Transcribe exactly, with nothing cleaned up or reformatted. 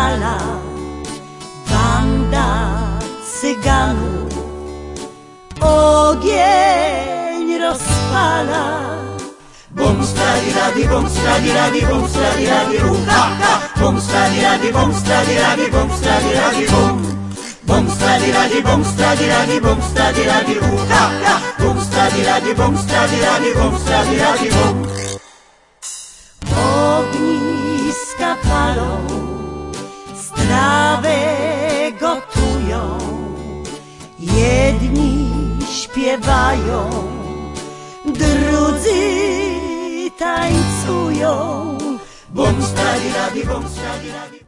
fala, banda cyganów ogień rozpala. Bum stradi radi bum stradi radi bum stradi radi ru ha ha. Bum stradi radi bum stradi radi bum stradi radi bum. Bum stradi radi bum stradi radi bum stradi radi ru ha ha. Bum stradi radi bum stradi radi bum stradi radi bum. Ogniska palą, strawę gotują, jedni śpiewają, drudzy tańcują. Bum stradi radi bum stradi radi.